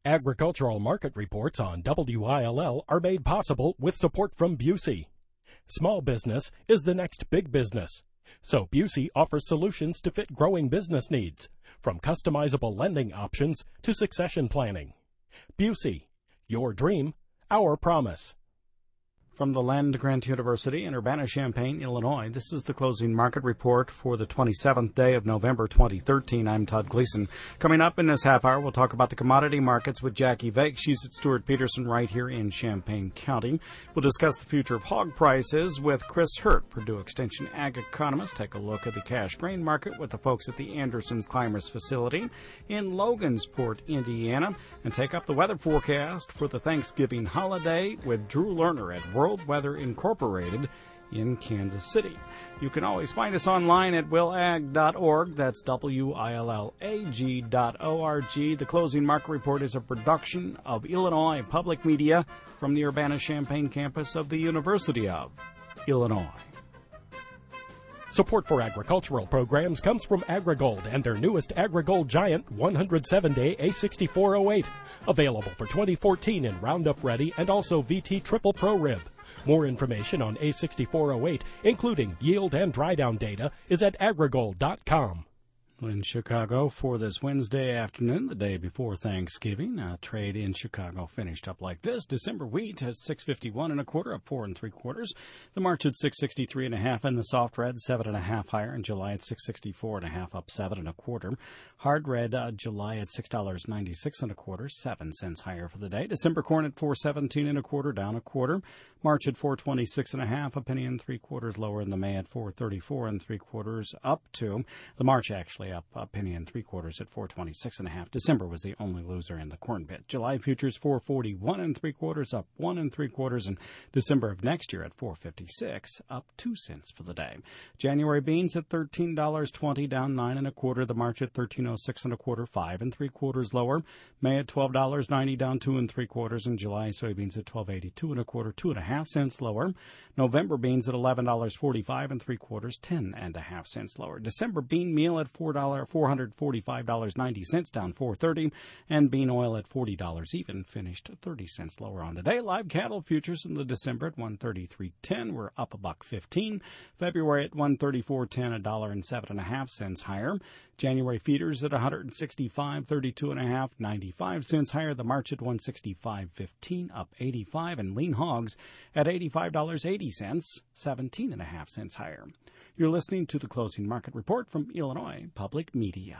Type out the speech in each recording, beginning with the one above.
Agricultural market reports on WILL are made possible with support from Busey. Small business is the next big business. So Busey offers solutions to fit growing business needs, from customizable lending options to succession planning. Busey, your dream, our promise. From the Land Grant University in Urbana-Champaign, Illinois, this is the closing market report for the 27th day of November 2013. I'm Todd Gleason. Coming up in this half hour, we'll talk about the commodity markets with Jackie Vake. She's at Stewart Peterson right here in Champaign County. We'll discuss the future of hog prices with Chris Hurt, Purdue Extension ag economist. Take a look at the cash grain market with the folks at the Anderson's Climbers facility in Logansport, Indiana. And take up the weather forecast for the Thanksgiving holiday with Drew Lerner at World Weather Incorporated in Kansas City. You can always find us online at willag.org. That's WILLAG.org. The closing market report is a production of Illinois Public Media from the Urbana-Champaign campus of the University of Illinois. Support for agricultural programs comes from AgriGold and their newest AgriGold Giant 107-day A6408. Available for 2014 in Roundup Ready and also VT Triple Pro Rib. More information on A6408, including yield and dry down data, is at agrigold.com. In Chicago for this Wednesday afternoon, the day before Thanksgiving, trade in Chicago finished up like this. December wheat at $6.51 1/4, up 4 3/4. The March at $6.63 1/2, and the soft red 7 1/2 higher. In July at $6.64 1/2, up 7 1/4. Hard red July at $6.96 1/4, 7 cents higher for the day. December corn at $4.17 1/4, down 1/4. March at $4.26 1/2, a penny and 3/4 lower. In the May at $4.34 3/4, up 2. The March actually up a penny and 3/4 at $4.26 1/2. December was the only loser in the corn bit. July futures $4.41 3/4, up 1 3/4, and December of next year at $4.56, up 2 cents for the day. January beans at $13.20, down 9 1/4. The March at $13.06 1/4, 5 3/4 lower. May at $12.90, down 2 3/4, and July soybeans at $12.82 1/4, 2 1/2 cents lower. November beans at $11.45 3/4, 10 1/2 cents lower. December bean meal at $445.90, down 4.30, and bean oil at $40 even, finished 30 cents lower on the day. Live cattle futures in the December at $133.10, we're up $1.15. February at $134.10, $1.07 1/2 higher. January feeders at $165.32 1/2, 95 cents higher. The March at $165.15, up 85, and lean hogs at $85.80, 17 1/2 cents higher. You're listening to the closing market report from Illinois Public Media.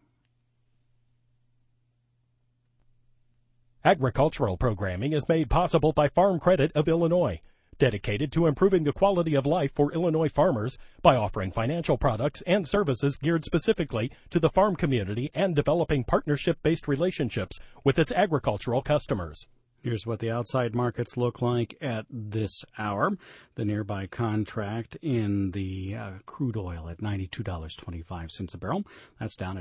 Agricultural programming is made possible by Farm Credit of Illinois, dedicated to improving the quality of life for Illinois farmers by offering financial products and services geared specifically to the farm community and developing partnership-based relationships with its agricultural customers. Here's what the outside markets look like at this hour. The nearby contract in the crude oil at $92.25 a barrel. That's down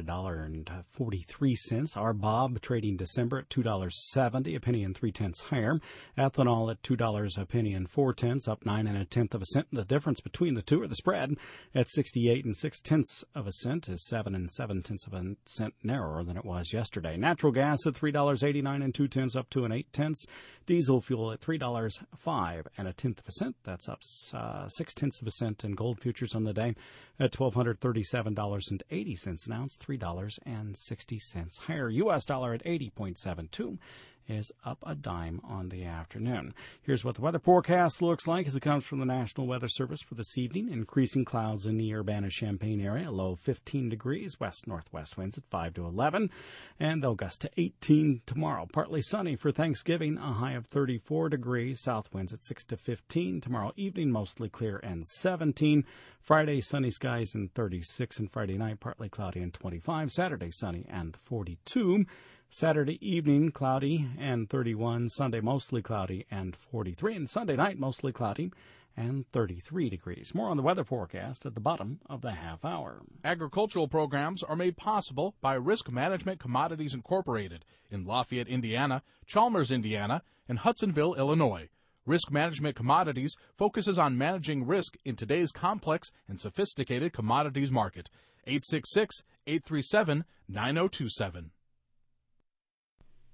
$1.43. Our Bob trading December at $2.70, a penny and 3/10 higher. Ethanol at $2 a penny and 4/10, up 9 1/10 cent. The difference between the two, or the spread, at 68 6/10 cent, is 7 7/10 cent narrower than it was yesterday. Natural gas at $3.89 2/10, up 2 8/10. Diesel fuel at $3.05 1/10 That's up 6/10 cent. And gold futures on the day at $1,237.80 an ounce, $3.60 higher. U.S. dollar at 80.72 is up a dime on the afternoon. Here's what the weather forecast looks like as it comes from the National Weather Service for this evening. Increasing clouds in the Urbana-Champaign area, low 15 degrees, west-northwest winds at 5 to 11, and they'll gust to 18 tomorrow. Partly sunny for Thanksgiving, a high of 34 degrees, south winds at 6 to 15. Tomorrow evening, mostly clear and 17. Friday, sunny skies and 36, and Friday night, partly cloudy and 25. Saturday, sunny and 42. Saturday evening, cloudy and 31. Sunday, mostly cloudy and 43. And Sunday night, mostly cloudy and 33 degrees. More on the weather forecast at the bottom of the half hour. Agricultural programs are made possible by Risk Management Commodities Incorporated in Lafayette, Indiana, Chalmers, Indiana, and Hudsonville, Illinois. Risk Management Commodities focuses on managing risk in today's complex and sophisticated commodities market. 866-837-9027.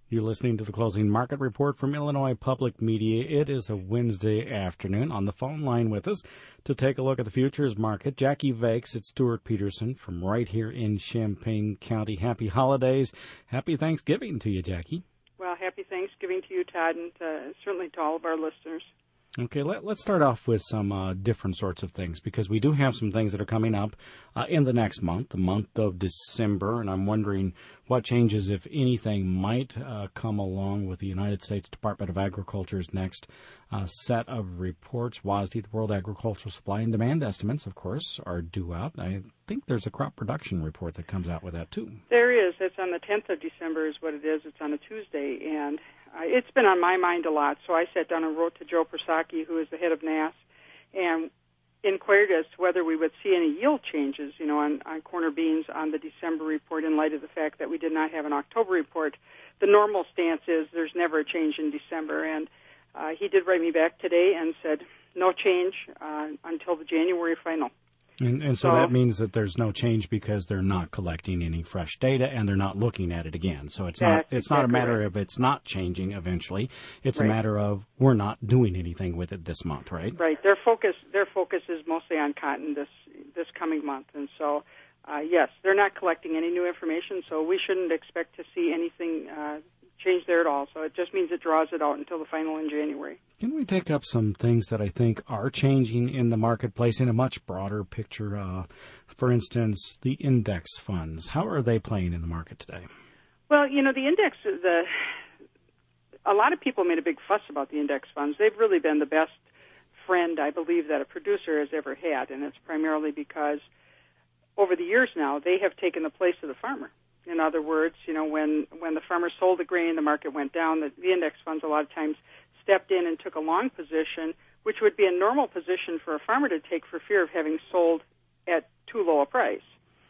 You're listening to the Closing Market Report from Illinois Public Media. It is a Wednesday afternoon. On the phone line with us to take a look at the futures market, Jackie Vakes. It's Stuart Peterson from right here in Champaign County. Happy holidays. Happy Thanksgiving to you, Jackie. Well, happy Thanksgiving to you, Todd, and certainly to all of our listeners. Okay, let's start off with some different sorts of things, because we do have some things that are coming up in the next month, the month of December, and I'm wondering what changes, if anything, might come along with the United States Department of Agriculture's next set of reports. WASDE, the World Agricultural Supply and Demand Estimates, of course, are due out. I think there's a crop production report that comes out with that, too. There is. It's on the 10th of December is what it is. It's on a Tuesday, and it's been on my mind a lot, so I sat down and wrote to Joe Persaki, who is the head of NASS, and inquired as to whether we would see any yield changes, on corner beans on the December report in light of the fact that we did not have an October report. The normal stance is there's never a change in December, and he did write me back today and said no change until the January final. And so that means that there's no change because they're not collecting any fresh data and they're not looking at it again. So it's not a matter of it's not changing eventually. It's a matter of we're not doing anything with it this month, right? Right. Their focus is mostly on cotton this coming month, and so yes, they're not collecting any new information. So we shouldn't expect to see anything change there at all. So it just means it draws it out until the final in January. Can we take up some things that I think are changing in the marketplace in a much broader picture? For instance, the index funds. How are they playing in the market today? Well, the index, a lot of people made a big fuss about the index funds. They've really been the best friend, I believe, that a producer has ever had, and it's primarily because over the years now, they have taken the place of the farmer. In other words, when the farmer sold the grain, the market went down, the index funds a lot of times stepped in and took a long position, which would be a normal position for a farmer to take for fear of having sold at too low a price.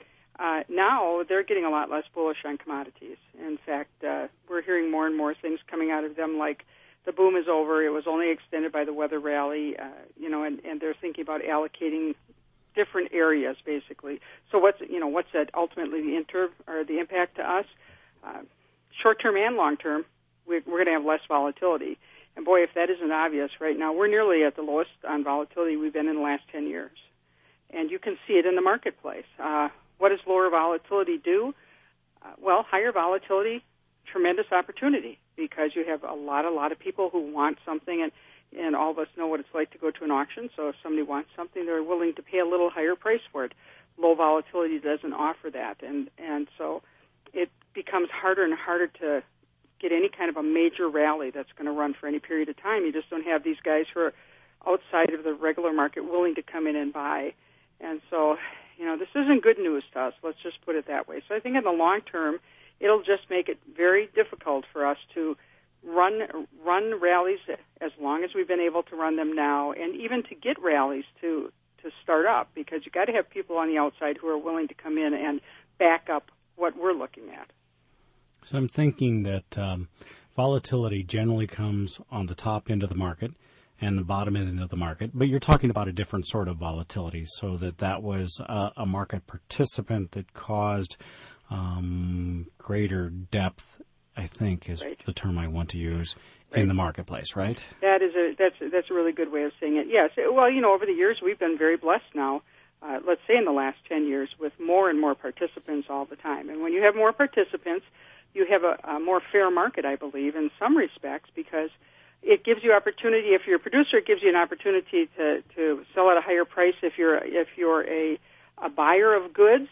Now they're getting a lot less bullish on commodities. In fact, we're hearing more and more things coming out of them like the boom is over, it was only extended by the weather rally, and they're thinking about allocating different areas, basically. So what's that ultimately the impact to us? Short-term and long-term, we're going to have less volatility. And boy, if that isn't obvious right now, we're nearly at the lowest on volatility we've been in the last 10 years. And you can see it in the marketplace. What does lower volatility do? Well, higher volatility, tremendous opportunity, because you have a lot of people who want something, and all of us know what it's like to go to an auction. So if somebody wants something, they're willing to pay a little higher price for it. Low volatility doesn't offer that, and so it becomes harder and harder to get any kind of a major rally that's going to run for any period of time. You just don't have these guys who are outside of the regular market willing to come in and buy. And so, this isn't good news to us. Let's just put it that way. So I think in the long term, it'll just make it very difficult for us to run rallies as long as we've been able to run them now, and even to get rallies to start up, because you got to have people on the outside who are willing to come in and back up what we're looking at. So I'm thinking that volatility generally comes on the top end of the market and the bottom end of the market, but you're talking about a different sort of volatility, so that was a market participant that caused greater depth, I think is the term I want to use, in the marketplace, right? That's a really good way of saying it. Yes. Well, over the years we've been very blessed now, let's say in the last 10 years, with more and more participants all the time. And when you have more participants, you have a more fair market, I believe, in some respects, because it gives you opportunity. If you're a producer, it gives you an opportunity to sell at a higher price. If you're a buyer of goods,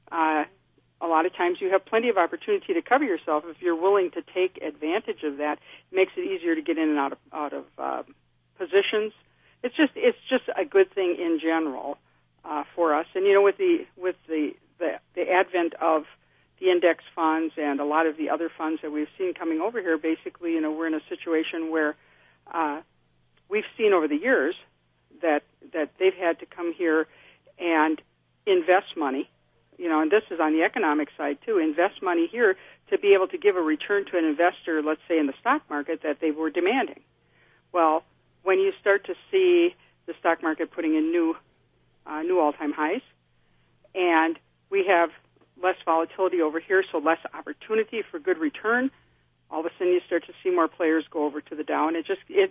a lot of times you have plenty of opportunity to cover yourself. If you're willing to take advantage of that, it makes it easier to get in and out of positions. It's just a good thing in general for us. And with the advent of the index funds and a lot of the other funds that we've seen coming over here, basically, we're in a situation where we've seen over the years that they've had to come here and invest money, and this is on the economic side too, invest money here to be able to give a return to an investor, let's say in the stock market, that they were demanding. Well, when you start to see the stock market putting in new all-time highs, and we have less volatility over here, so less opportunity for good return, all of a sudden you start to see more players go over to the Dow, and it's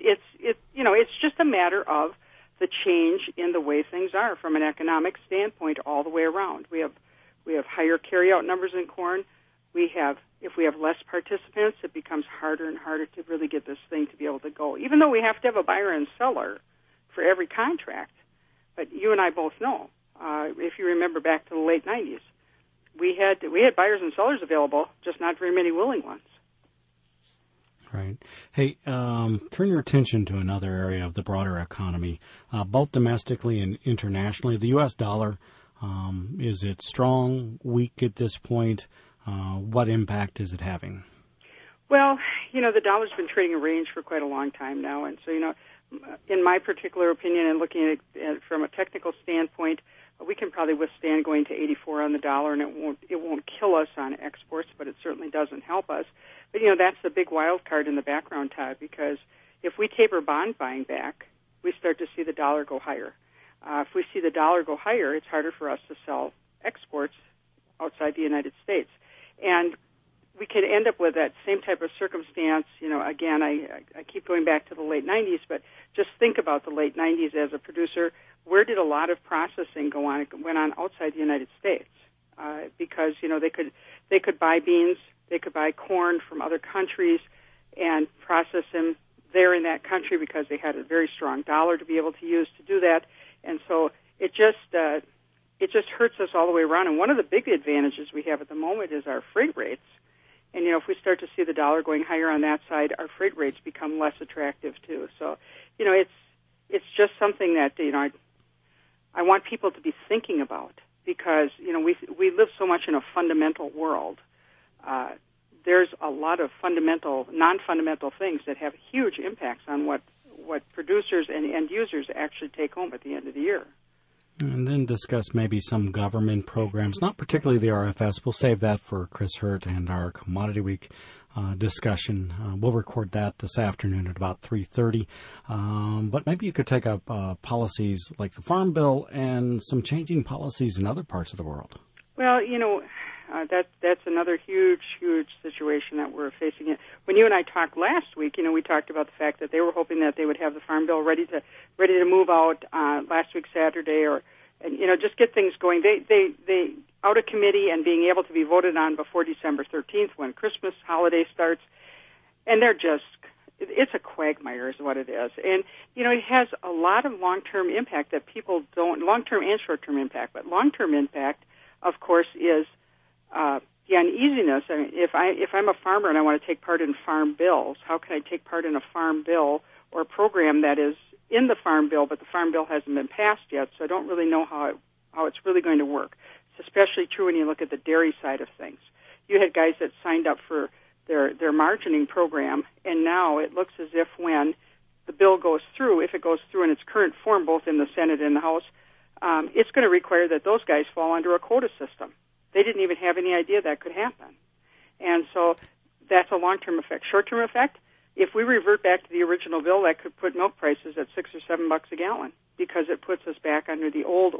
just a matter of the change in the way things are from an economic standpoint all the way around. We have higher carryout numbers in corn. If we have less participants, it becomes harder and harder to really get this thing to be able to go. Even though we have to have a buyer and seller for every contract, but you and I both know, if you remember back to the late 90s, we had buyers and sellers available, just not very many willing ones. Right. Hey, turn your attention to another area of the broader economy, both domestically and internationally. The U.S. dollar, is it strong, weak at this point? What impact is it having? Well, the dollar's been trading a range for quite a long time now, and so, in my particular opinion and looking at it from a technical standpoint, we can probably withstand going to 84 on the dollar, and it won't kill us on exports, but it certainly doesn't help us. But, that's the big wild card in the background, Todd, because if we taper bond buying back, we start to see the dollar go higher. If we see the dollar go higher, it's harder for us to sell exports outside the United States. And we could end up with that same type of circumstance. Again, I keep going back to the late 90s, but just think about the late 90s as a producer. Where did a lot of processing go on? It went on outside the United States because, they could buy beans, they could buy corn from other countries and process them there in that country because they had a very strong dollar to be able to use to do that. And so it just hurts us all the way around. And one of the big advantages we have at the moment is our freight rates. And, if we start to see the dollar going higher on that side, our freight rates become less attractive, too. So, it's just something that, I want people to be thinking about because, we live so much in a fundamental world. There's a lot of non-fundamental things that have huge impacts on what producers and end users actually take home at the end of the year. And then discuss maybe some government programs, not particularly the RFS. We'll save that for Chris Hurt and our Commodity Week discussion. We'll record that this afternoon at about 3:30. But maybe you could take up policies like the Farm Bill and some changing policies in other parts of the world. Well, that's another huge situation that we're facing. When you and I talked last week, we talked about the fact that they were hoping that they would have the Farm Bill ready to move out last week Saturday, and just get things going. They out of committee and being able to be voted on before December 13th when Christmas holiday starts, and it's a quagmire is what it is. And, it has a lot of long-term impact that people long-term and short-term impact, but long-term impact, of course, is the uneasiness. I mean, if I'm a farmer and I want to take part in farm bills, how can I take part in a farm bill or a program that is in the Farm Bill, but the Farm Bill hasn't been passed yet, so I don't really know how it's really going to work. It's especially true when you look at the dairy side of things. You had guys that signed up for their margining program, and now it looks as if when the bill goes through, if it goes through in its current form, both in the Senate and the House, it's going to require that those guys fall under a quota system. They didn't even have any idea that could happen. And so that's a long-term effect. Short-term effect, if we revert back to the original bill, that could put milk prices at $6 or $7 a gallon because it puts us back under the old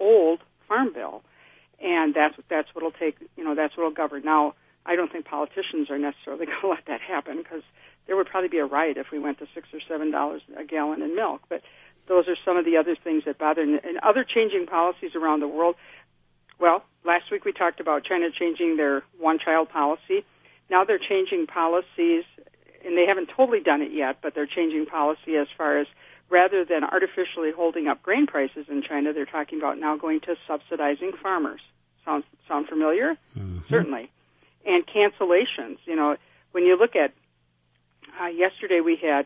Farm Bill. And that's what'll take, that's what'll govern. Now, I don't think politicians are necessarily going to let that happen because there would probably be a riot if we went to $6 or $7 a gallon in milk. But those are some of the other things that bother. And other changing policies around the world. Well, last week we talked about China changing their one-child policy. Now they're changing policies, and they haven't totally done it yet, but they're changing policy as far as rather than artificially holding up grain prices in China, they're talking about now going to subsidizing farmers. Sound familiar? Mm-hmm. Certainly. And cancellations. When you look at yesterday we had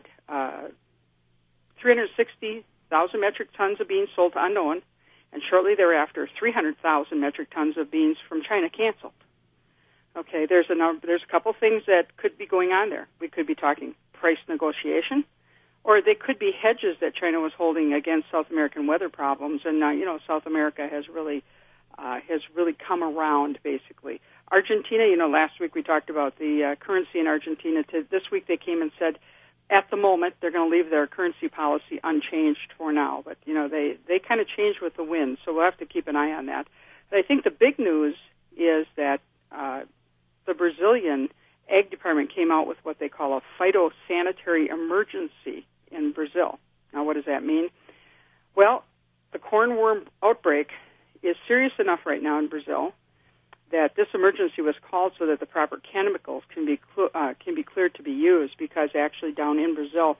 360,000 metric tons of beans sold to unknown, and shortly thereafter, 300,000 metric tons of beans from China canceled. Okay, there's a couple things that could be going on there. We could be talking price negotiation, or they could be hedges that China was holding against South American weather problems. And South America has really come around basically. Argentina, last week we talked about the currency in Argentina. This week they came and said, at the moment, they're going to leave their currency policy unchanged for now. But, they kind of change with the wind, so we'll have to keep an eye on that. But I think the big news is that the Brazilian Ag Department came out with what they call a phytosanitary emergency in Brazil. Now, what does that mean? Well, the cornworm outbreak is serious enough right now in Brazil that this emergency was called so that the proper chemicals can be cleared to be used, because actually down in Brazil,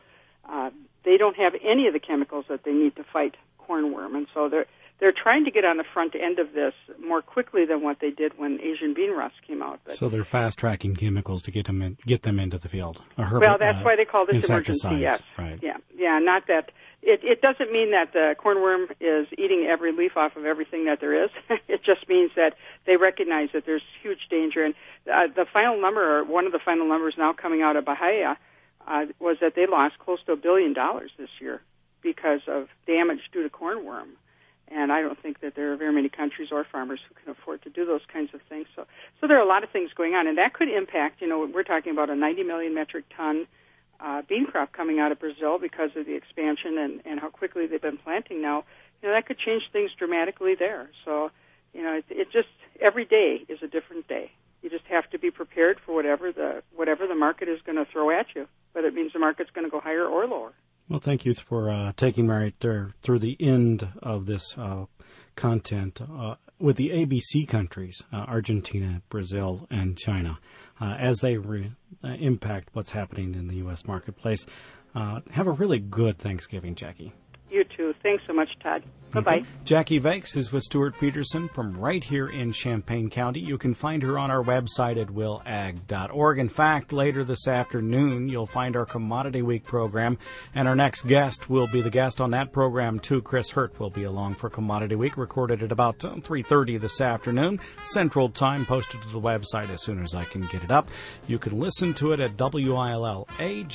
they don't have any of the chemicals that they need to fight cornworm, and so they're trying to get on the front end of this more quickly than what they did when Asian bean rust came out. But, so they're fast-tracking chemicals to get them into the field. Well, that's why they call this emergency. Yes, right. Yeah. Not that it doesn't mean that the cornworm is eating every leaf off of everything that there is. It just means that they recognize that there's huge danger. And the final number, or one of the final numbers now coming out of Bahia, was that they lost close to $1 billion this year because of damage due to cornworm. And I don't think that there are very many countries or farmers who can afford to do those kinds of things. So there are a lot of things going on, and that could impact, we're talking about a 90 million metric ton bean crop coming out of Brazil because of the expansion and how quickly they've been planting now. That could change things dramatically there. So, it just, every day is a different day. You just have to be prepared for whatever the market is going to throw at you, whether it means the market's going to go higher or lower. Well, thank you for taking me right there through the end of this content with the ABC countries, Argentina, Brazil, and China, as they impact what's happening in the U.S. marketplace. Have a really good Thanksgiving, Jackie. You too. Thanks so much, Todd. Bye-bye. Okay. Jackie Vakes is with Stuart Peterson from right here in Champaign County. You can find her on our website at willag.org. In fact, later this afternoon, you'll find our Commodity Week program, and our next guest will be the guest on that program, too. Chris Hurt will be along for Commodity Week, recorded at about 3:30 this afternoon, Central Time, posted to the website as soon as I can get it up. You can listen to it at willag.org.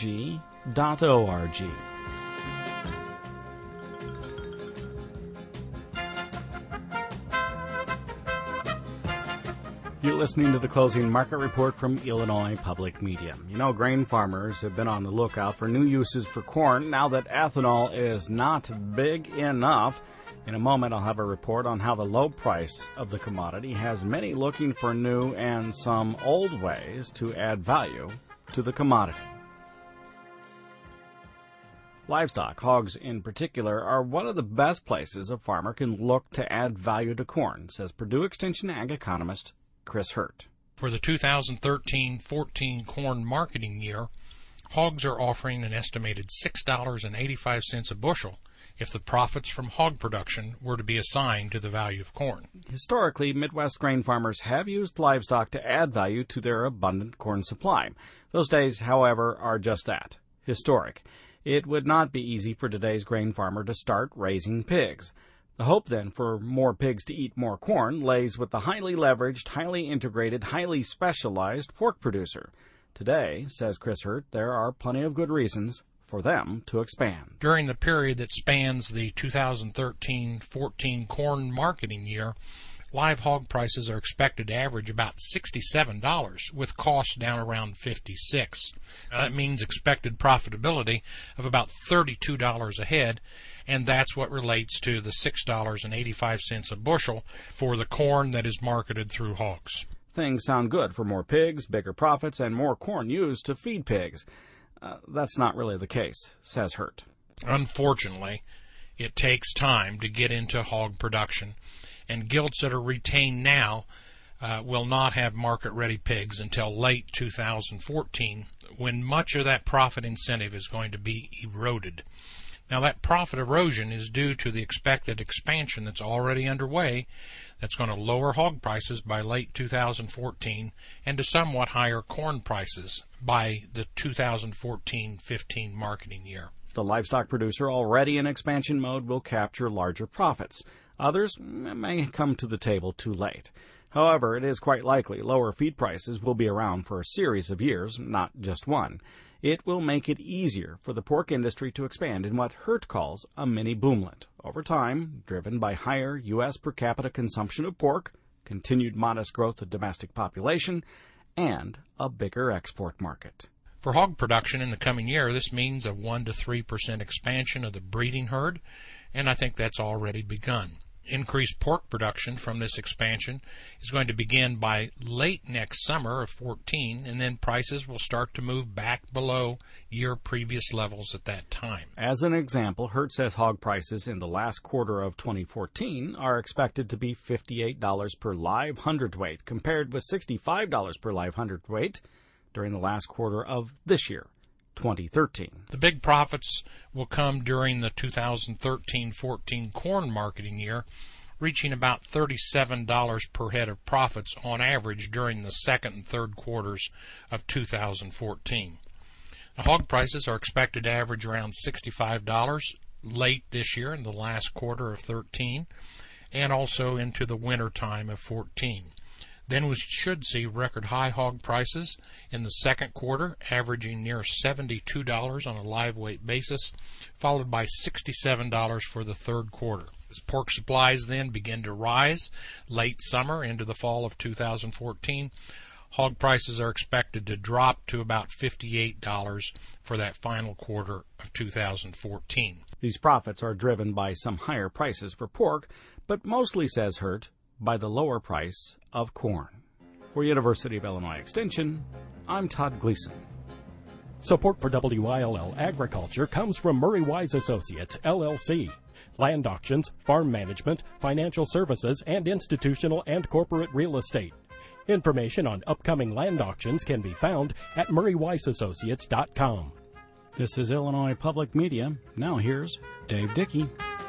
You're listening to the Closing Market Report from Illinois Public Media. Grain farmers have been on the lookout for new uses for corn now that ethanol is not big enough. In a moment, I'll have a report on how the low price of the commodity has many looking for new and some old ways to add value to the commodity. Livestock, hogs in particular, are one of the best places a farmer can look to add value to corn, says Purdue Extension ag economist Chris Hurt. For the 2013-14 corn marketing year, hogs are offering an estimated $6.85 a bushel if the profits from hog production were to be assigned to the value of corn. Historically, Midwest grain farmers have used livestock to add value to their abundant corn supply. Those days, however, are just that, historic. It would not be easy for today's grain farmer to start raising pigs. The hope, then, for more pigs to eat more corn lays with the highly leveraged, highly integrated, highly specialized pork producer. Today, says Chris Hurt, there are plenty of good reasons for them to expand. During the period that spans the 2013-14 corn marketing year, live hog prices are expected to average about $67, with costs down around $56. That means expected profitability of about $32 a head, and that's what relates to the $6.85 a bushel for the corn that is marketed through hogs. Things sound good for more pigs, bigger profits, and more corn used to feed pigs. That's not really the case, says Hurt. Unfortunately, it takes time to get into hog production, and gilts that are retained now will not have market-ready pigs until late 2014, when much of that profit incentive is going to be eroded. Now, that profit erosion is due to the expected expansion that's already underway that's going to lower hog prices by late 2014 and to somewhat higher corn prices by the 2014-15 marketing year. The livestock producer already in expansion mode will capture larger profits. Others may come to the table too late. However, it is quite likely lower feed prices will be around for a series of years, not just one. It will make it easier for the pork industry to expand in what Hurt calls a mini boomlet. Over time, driven by higher U.S. per capita consumption of pork, continued modest growth of domestic population, and a bigger export market. For hog production in the coming year, this means a 1 to 3% expansion of the breeding herd, and I think that's already begun. increased pork production from this expansion is going to begin by late next summer of 14, and then prices will start to move back below year previous levels at that time. As an example, Hurt says hog prices in the last quarter of 2014 are expected to be $58 per live hundredweight, compared with $65 per live hundredweight during the last quarter of this year, 2013. The big profits will come during the 2013-14 corn marketing year, reaching about $37 per head of profits on average during the second and third quarters of 2014. The hog prices are expected to average around $65 late this year in the last quarter of 13 and also into the winter time of 14. Then we should see record high hog prices in the second quarter, averaging near $72 on a live weight basis, followed by $67 for the third quarter. As pork supplies then begin to rise late summer into the fall of 2014, hog prices are expected to drop to about $58 for that final quarter of 2014. These profits are driven by some higher prices for pork, but mostly, says Hurt, by the lower price of corn. For University of Illinois Extension, I'm Todd Gleason. Support for WILL Agriculture comes from Murray Wise Associates, LLC. Land auctions, farm management, financial services, and institutional and corporate real estate. Information on upcoming land auctions can be found at murraywiseassociates.com. This is Illinois Public Media. Now here's Dave Dickey.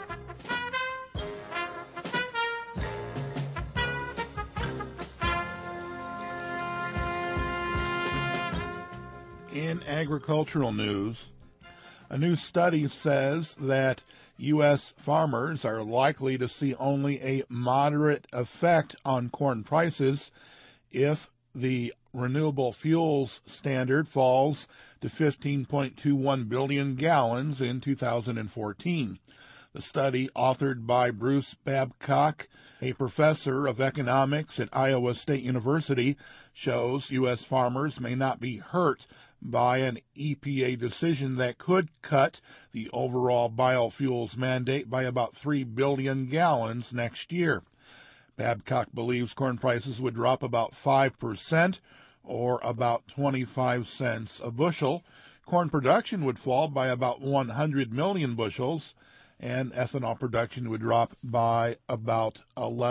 In agricultural news, a new study says that U.S. farmers are likely to see only a moderate effect on corn prices if the renewable fuels standard falls to 15.21 billion gallons in 2014. The study, authored by Bruce Babcock, a professor of economics at Iowa State University, shows U.S. farmers may not be hurt by an EPA decision that could cut the overall biofuels mandate by about 3 billion gallons next year. Babcock believes corn prices would drop about 5%, or about 25 cents a bushel. Corn production would fall by about 100 million bushels, and ethanol production would drop by about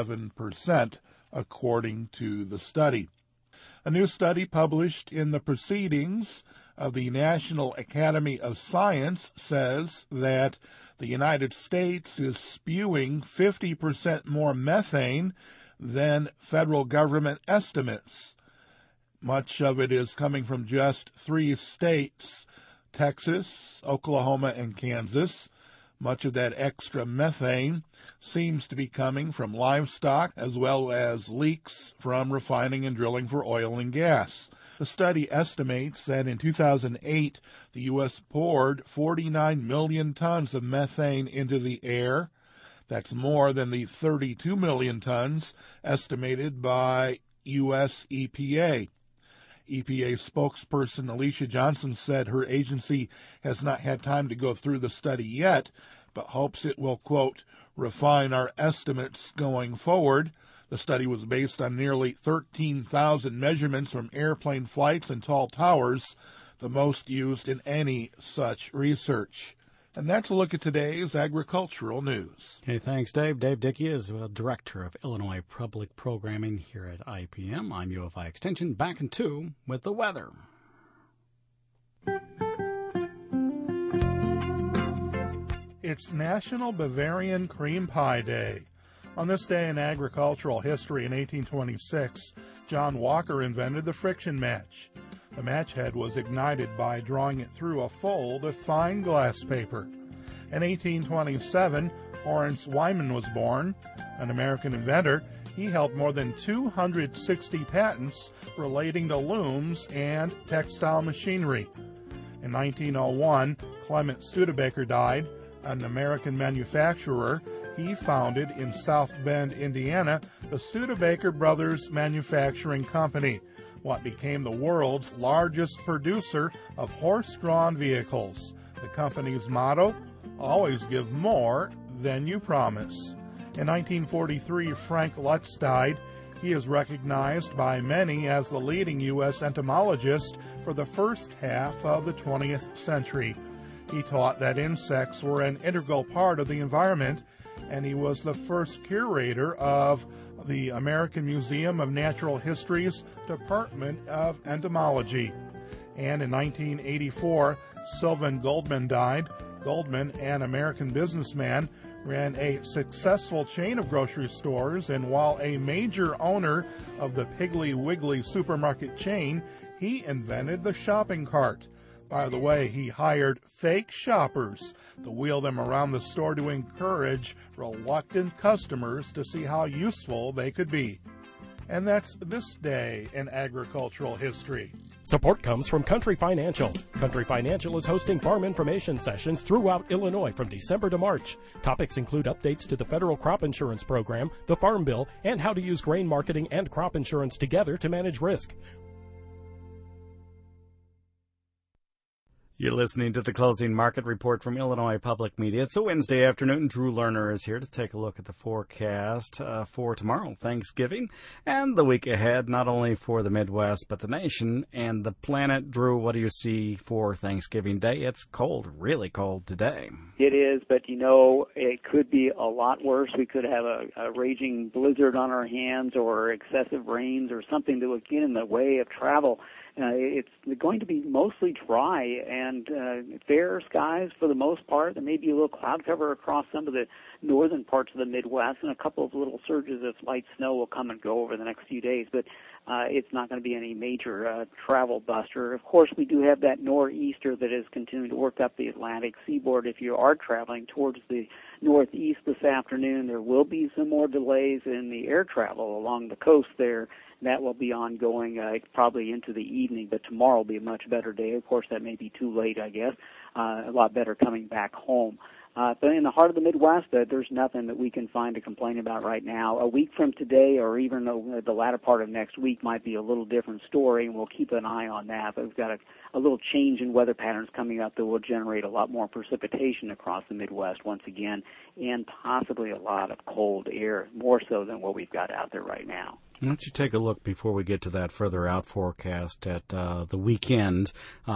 11%, according to the study. A new study published in the Proceedings of the National Academy of Science says that the United States is spewing 50% more methane than federal government estimates. Much of it is coming from just 3 states, Texas, Oklahoma, and Kansas. Much of that extra methane seems to be coming from livestock as well as leaks from refining and drilling for oil and gas. The study estimates that in 2008, the U.S. poured 49 million tons of methane into the air. That's more than the 32 million tons estimated by U.S. EPA. EPA spokesperson Alicia Johnson said her agency has not had time to go through the study yet, but hopes it will, quote, refine our estimates going forward. The study was based on nearly 13,000 measurements from airplane flights and tall towers, the most used in any such research. And that's a look at today's agricultural news. Okay, thanks, Dave. Dave Dickey is Director of Illinois Public Programming here at IPM. I'm UFI Extension, back in 2 with the weather. It's National Bavarian Cream Pie Day. On this day in agricultural history in 1826, John Walker invented the friction match. The match head was ignited by drawing it through a fold of fine glass paper. In 1827, Horace Wyman was born, an American inventor. He held more than 260 patents relating to looms and textile machinery. In 1901, Clement Studebaker died, an American manufacturer. He founded in South Bend, Indiana, the Studebaker Brothers Manufacturing Company, what became the world's largest producer of horse-drawn vehicles. The company's motto, always give more than you promise. In 1943, Frank Lutz died. He is recognized by many as the leading U.S. entomologist for the first half of the 20th century. He taught that insects were an integral part of the environment, and he was the first curator of the American Museum of Natural History's Department of Entomology. And in 1984, Sylvan Goldman died. Goldman, an American businessman, ran a successful chain of grocery stores, and while a major owner of the Piggly Wiggly supermarket chain, he invented the shopping cart. By the way, he hired fake shoppers to wheel them around the store to encourage reluctant customers to see how useful they could be. And that's this day in agricultural history. Support comes from Country Financial. Country Financial is hosting farm information sessions throughout Illinois from December to March. Topics include updates to the federal crop insurance program, the Farm Bill, and how to use grain marketing and crop insurance together to manage risk. You're listening to the Closing Market Report from Illinois Public Media. It's a Wednesday afternoon. Drew Lerner is here to take a look at the forecast for tomorrow, Thanksgiving, and the week ahead, not only for the Midwest, but the nation and the planet. Drew, what do you see for Thanksgiving Day? It's cold, really cold today. It is, but it could be a lot worse. We could have a raging blizzard on our hands or excessive rains or something that would get in the way of travel. It's going to be mostly dry and fair skies for the most part. There may be a little cloud cover across some of the northern parts of the Midwest, and a couple of little surges of light snow will come and go over the next few days, but it's not going to be any major travel buster. Of course, we do have that nor'easter that is continuing to work up the Atlantic seaboard. If you are traveling towards the northeast this afternoon, there will be some more delays in the air travel along the coast there. That will be ongoing probably into the evening, but tomorrow will be a much better day. Of course, that may be too late, I guess. A lot better coming back home. But in the heart of the Midwest, there's nothing that we can find to complain about right now. A week from today or even the latter part of next week might be a little different story, and we'll keep an eye on that. But we've got a little change in weather patterns coming up that will generate a lot more precipitation across the Midwest once again, and possibly a lot of cold air, more so than what we've got out there right now. Why don't you take a look before we get to that further out forecast at the weekend,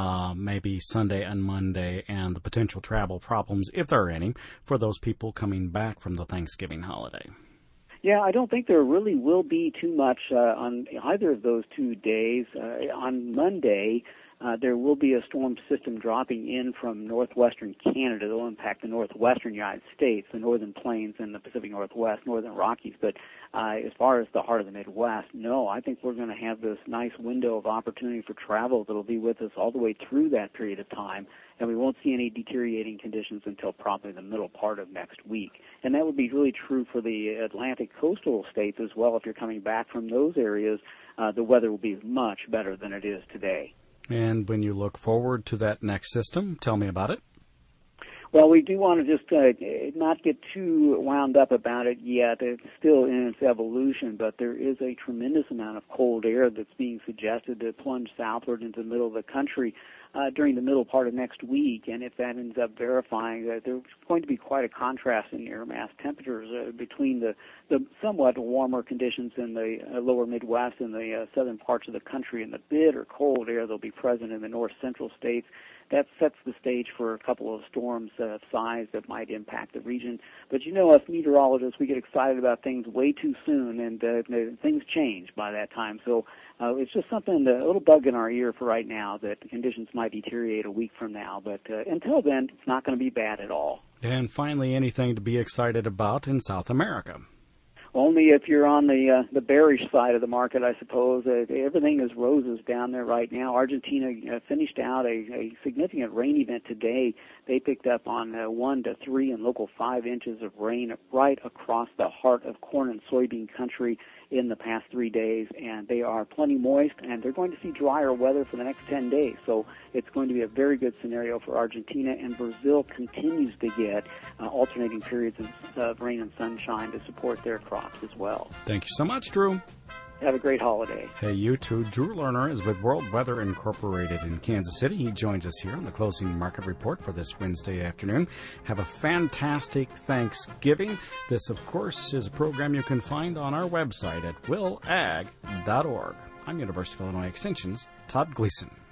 maybe Sunday and Monday, and the potential travel problems, if there are any, for those people coming back from the Thanksgiving holiday? Yeah, I don't think there really will be too much on either of those 2 days. On Monday, there will be a storm system dropping in from northwestern Canada that will impact the northwestern United States, the northern plains and the Pacific Northwest, northern Rockies. But as far as the heart of the Midwest, no, I think we're going to have this nice window of opportunity for travel that will be with us all the way through that period of time, and we won't see any deteriorating conditions until probably the middle part of next week. And that would be really true for the Atlantic coastal states as well. If you're coming back from those areas, the weather will be much better than it is today. And when you look forward to that next system, tell me about it. Well, we do want to just not get too wound up about it yet. It's still in its evolution, but there is a tremendous amount of cold air that's being suggested to plunge southward into the middle of the country during the middle part of next week. And if that ends up verifying, there's going to be quite a contrast in air mass temperatures between the somewhat warmer conditions in the lower Midwest and the southern parts of the country and the bitter cold air that will be present in the north central states. That sets the stage for a couple of storms of size that might impact the region. But us meteorologists, we get excited about things way too soon, and things change by that time. So it's just something, a little bug in our ear for right now, that conditions might deteriorate a week from now. But until then, it's not going to be bad at all. And finally, anything to be excited about in South America? Only if you're on the bearish side of the market, I suppose. Everything is roses down there right now. Argentina finished out a significant rain event today. They picked up on 1 to 3 and local 5 inches of rain right across the heart of corn and soybean country in the past 3 days, and they are plenty moist, and they're going to see drier weather for the next 10 days. So it's going to be a very good scenario for Argentina, and Brazil continues to get alternating periods of rain and sunshine to support their crops as well. Thank you so much, Drew. Have a great holiday. Hey, you too. Drew Lerner is with World Weather Incorporated in Kansas City. He joins us here on the Closing Market Report for this Wednesday afternoon. Have a fantastic Thanksgiving. This, of course, is a program you can find on our website at willag.org. I'm University of Illinois Extension's Todd Gleason.